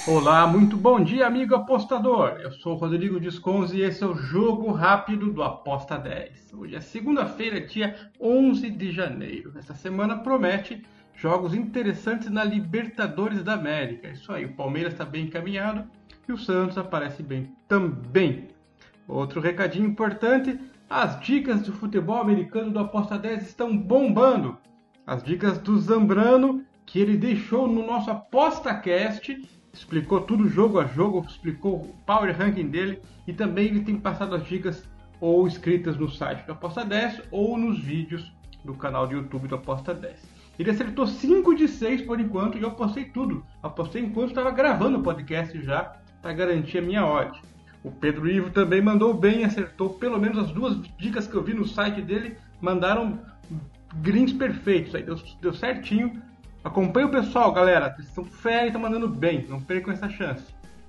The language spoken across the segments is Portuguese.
Olá, muito bom dia, amigo apostador. Eu sou o Rodrigo Disconzi e esse é o Jogo Rápido do Aposta 10. Hoje é segunda-feira, dia 11 de janeiro. Essa semana promete jogos interessantes na Libertadores da América. Isso aí, o Palmeiras está bem encaminhado e o Santos aparece bem também. Outro recadinho importante, as dicas do futebol americano do Aposta 10 estão bombando. As dicas do Zambrano, que ele deixou no nosso ApostaCast, explicou tudo jogo a jogo, explicou o power ranking dele e também ele tem passado as dicas ou escritas no site do Aposta 10 ou nos vídeos do canal do YouTube do Aposta 10. Ele acertou 5 de 6 por enquanto e eu apostei tudo. Apostei enquanto estava gravando o podcast já para garantir a minha odd. O Pedro Ivo também mandou bem, acertou pelo menos as duas dicas que eu vi no site dele, mandaram greens perfeitos, aí deu certinho. Acompanhe o pessoal, galera. Vocês são fera e estão mandando bem. Não percam essa chance.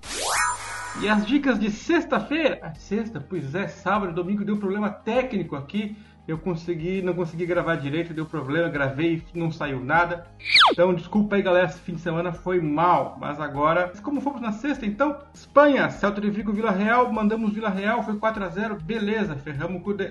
E as dicas de sexta-feira? Sexta? Pois é, sábado e domingo deu problema técnico aqui. Eu não consegui gravar direito, deu problema, gravei e não saiu nada. Então, desculpa aí, galera, esse fim de semana foi mal. Mas agora, como fomos na sexta, então, Espanha, Celta de Vigo, Vila Real, mandamos Vila Real, foi 4-0, beleza, ferramos com o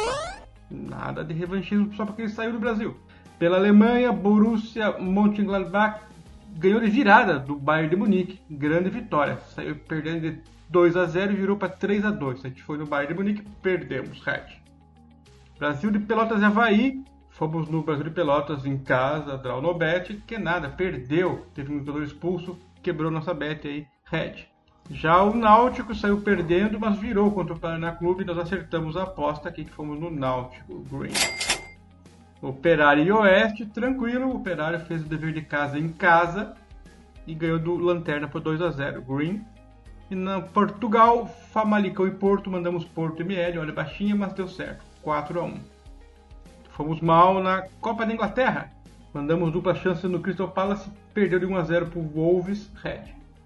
nada de revanchismo só porque ele saiu do Brasil. Pela Alemanha, Borussia Mönchengladbach ganhou de virada do Bayern de Munique. Grande vitória. Saiu perdendo de 2-0 e virou para 3-2. A gente foi no Bayern de Munique, perdemos. Red. Brasil de Pelotas e Avaí. Fomos no Brasil de Pelotas em casa, draw no bet. Que nada, perdeu. Teve um jogador expulso, quebrou nossa bet aí. Red. Já o Náutico saiu perdendo, mas virou contra o Paraná Clube. Nós acertamos a aposta aqui que fomos no Náutico Green. Operário e Oeste, tranquilo, o Operário fez o dever de casa em casa e ganhou do Lanterna por 2-0, Green. E na Portugal, Famalicão e Porto, mandamos Porto e ML, olha baixinha, mas deu certo, 4-1. Fomos mal na Copa da Inglaterra, mandamos dupla chance no Crystal Palace, perdeu de 1-0 para o Wolves, Red.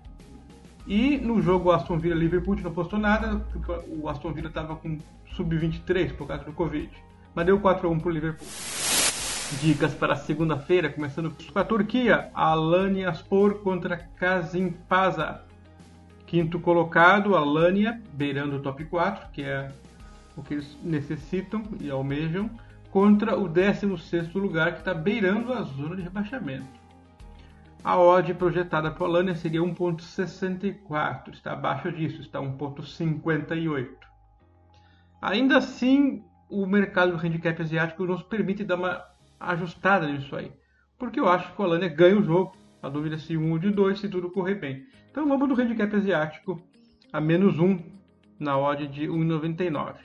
E no jogo Aston Villa-Liverpool não apostou nada, porque o Aston Villa estava com sub-23 por causa do Covid. Mas deu 4-1 para o Liverpool. Dicas para segunda-feira, começando com a Turquia. Alanyaspor contra Kasimpasa. Quinto colocado, Alanya, beirando o top 4, que é o que eles necessitam e almejam, contra o 16º lugar, que está beirando a zona de rebaixamento. A odd projetada para o Alanya seria 1.64, está abaixo disso, está 1.58. Ainda assim, o mercado do handicap asiático nos permite dar uma ajustada nisso aí. Porque eu acho que o Alanya ganha o jogo. A dúvida é se 1 ou de 2, se tudo correr bem. Então vamos no handicap asiático a menos 1 na odd de 1,99.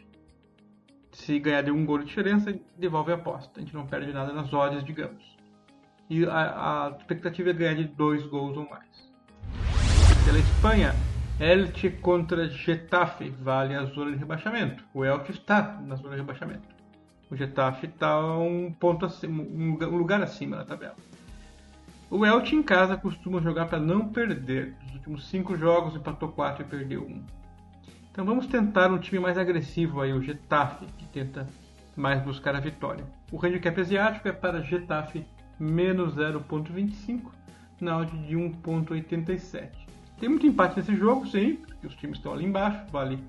Se ganhar de 1 gol de diferença, devolve a aposta. A gente não perde nada nas odds, digamos. E a expectativa é ganhar de 2 gols ou mais. Pela Espanha, Elche contra Getafe, vale a zona de rebaixamento. O Elche está na zona de rebaixamento. O Getafe está um lugar acima na tabela. O Elche em casa costuma jogar para não perder. Nos últimos 5 jogos empatou 4 e perdeu 1. Então vamos tentar um time mais agressivo aí, o Getafe, que tenta mais buscar a vitória. O handicap asiático é para Getafe menos 0.25 na odd de 1.87. Tem muito empate nesse jogo, sim, porque os times estão ali embaixo, vale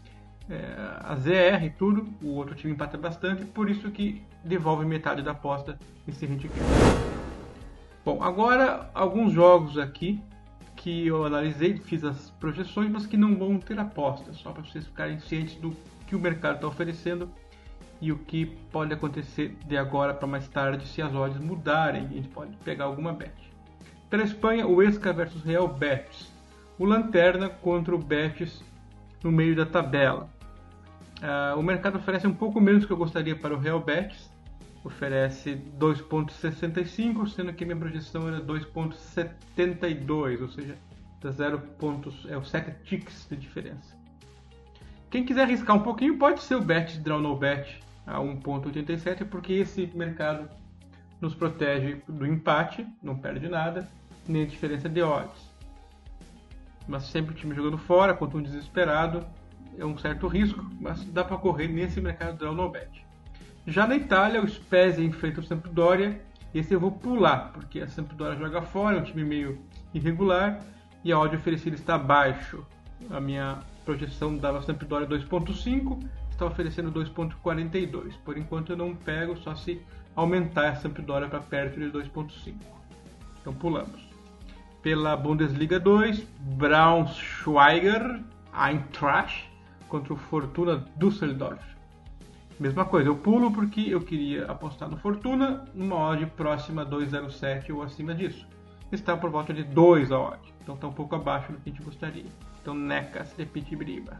a ZR e tudo, o outro time empata bastante, por isso que devolve metade da aposta nesse handicap. Bom, agora alguns jogos aqui que eu analisei, fiz as projeções, mas que não vão ter aposta, só para vocês ficarem cientes do que o mercado está oferecendo e o que pode acontecer de agora para mais tarde se as odds mudarem, a gente pode pegar alguma bet. Pela Espanha, o Huesca versus Real Betis. O Lanterna contra o Betis no meio da tabela. O mercado oferece um pouco menos do que eu gostaria para o Real Betis. Oferece 2.65, sendo que minha projeção era 2.72, ou seja, 7 ticks de diferença. Quem quiser arriscar um pouquinho pode ser o Betis Draw No Bet a 1.87, porque esse mercado nos protege do empate, não perde nada, nem a diferença de odds. Mas sempre o time jogando fora, contra um desesperado, é um certo risco, mas dá para correr nesse mercado Draw No Bet. Já na Itália, o Spezia enfrenta o Sampdoria. Esse eu vou pular, porque a Sampdoria joga fora, é um time meio irregular. e a odd oferecida está abaixo. A minha projeção dava Sampdoria 2.5, está oferecendo 2.42. Por enquanto eu não pego, só se aumentar a Sampdoria para perto de 2.5. Então pulamos. Pela Bundesliga 2, Braunschweiger Eintracht contra o Fortuna Düsseldorf. Mesma coisa, eu pulo porque eu queria apostar no Fortuna numa odd próxima a 2,07 ou acima disso. Está por volta de 2 a odd, então está um pouco abaixo do que a gente gostaria. Então Necas de Pitibiriba.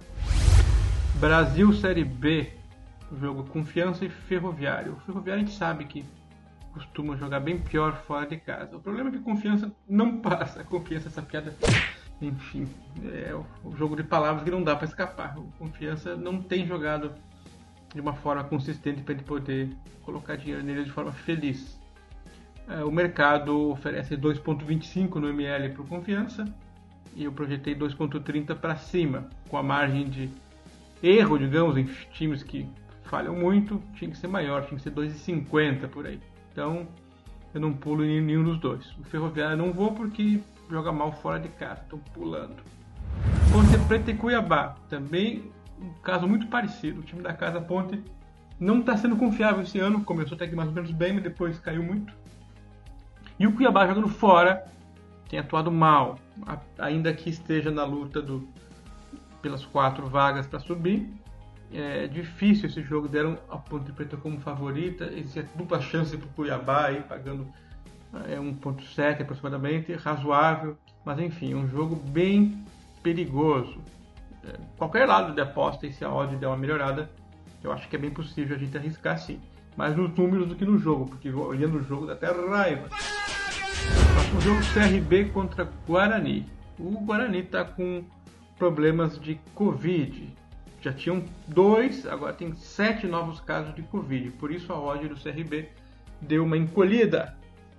Brasil Série B, jogo Confiança e Ferroviário. O Ferroviário a gente sabe que costuma jogar bem pior fora de casa. O problema é que Confiança não passa. Confiança, essa piada, enfim, é o jogo de palavras que não dá para escapar. O Confiança não tem jogado de uma forma consistente para ele poder colocar dinheiro nele de forma feliz. O mercado oferece 2,25 no ML para o Confiança e eu projetei 2,30 para cima, com a margem de erro, digamos, em times que falham muito, tinha que ser maior, tinha que ser 2,50 por aí. Então eu não pulo em nenhum dos dois. O Ferroviário eu não vou porque joga mal fora de casa, estou pulando. Ponte Preta e Cuiabá, também um caso muito parecido. O time da Casa Ponte não está sendo confiável esse ano, começou até que mais ou menos bem, mas depois caiu muito. E o Cuiabá jogando fora tem atuado mal, ainda que esteja na luta pelas 4 vagas para subir. É difícil esse jogo, deram a Ponte Preta como favorita, existe dupla chance para o Cuiabá, aí, pagando 1,7 aproximadamente, razoável, mas enfim, um jogo bem perigoso. Qualquer lado de aposta, e se a odd der uma melhorada, eu acho que é bem possível a gente arriscar sim. Mais nos números do que no jogo, porque olhando o jogo dá até raiva. Próximo jogo, CRB contra Guarani. O Guarani está com problemas de Covid. Já tinham 2, agora tem 7 novos casos de Covid. Por isso a odd do CRB deu uma encolhida.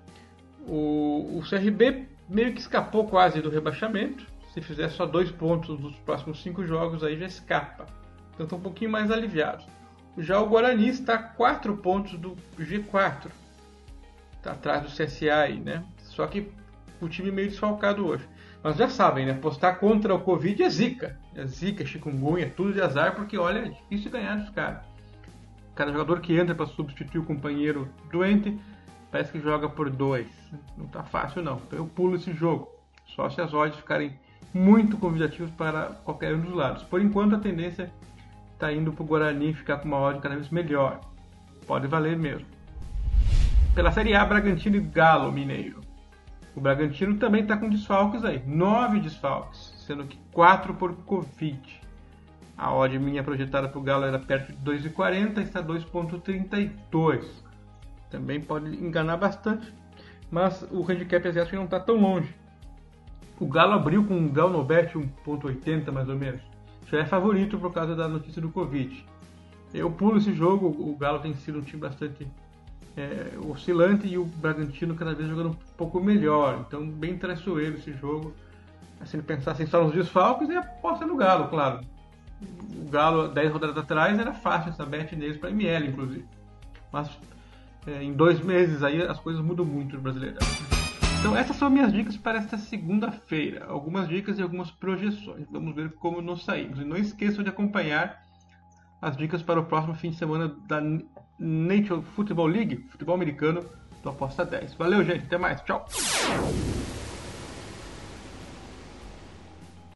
O CRB meio que escapou quase do rebaixamento. Se fizer só 2 pontos nos próximos 5 jogos, aí já escapa. Então está um pouquinho mais aliviado. Já o Guarani está a 4 pontos do G4. Está atrás do CSA aí, né? Só que o time meio desfalcado hoje. Mas já sabem, né? Apostar contra o Covid é zica. É zica, chikungunya, tudo de azar, porque olha, é difícil ganhar dos caras. Cada jogador que entra para substituir o companheiro doente, parece que joga por 2. Não tá fácil não. Então eu pulo esse jogo. Só se as odds ficarem muito convidativas para qualquer um dos lados. Por enquanto a tendência está indo para o Guarani ficar com uma odd cada vez melhor. Pode valer mesmo. Pela Série A, Bragantino e Galo Mineiro. O Bragantino também está com desfalques aí. 9 desfalques, sendo que 4 por Covid. A odd minha projetada para o Galo era perto de 2,40, está 2,32. Também pode enganar bastante, mas o handicap asiático não está tão longe. O Galo abriu com um Galnobet 1,80 mais ou menos. Já é favorito por causa da notícia do Covid. Eu pulo esse jogo, o Galo tem sido um time bastante oscilante e o Bragantino cada vez jogando um pouco melhor. Então bem traiçoeiro esse jogo. Se ele pensasse só nos desfalques, ele aposta no Galo, claro. O Galo, 10 rodadas atrás, era fácil essa bet neles para ML, inclusive. Mas em 2 meses aí as coisas mudam muito no Brasileirão. Então essas são minhas dicas para esta segunda-feira. Algumas dicas e algumas projeções. Vamos ver como nos saímos. E não esqueçam de acompanhar as dicas para o próximo fim de semana da Nature Football League, futebol americano, do Aposta 10. Valeu, gente. Até mais. Tchau.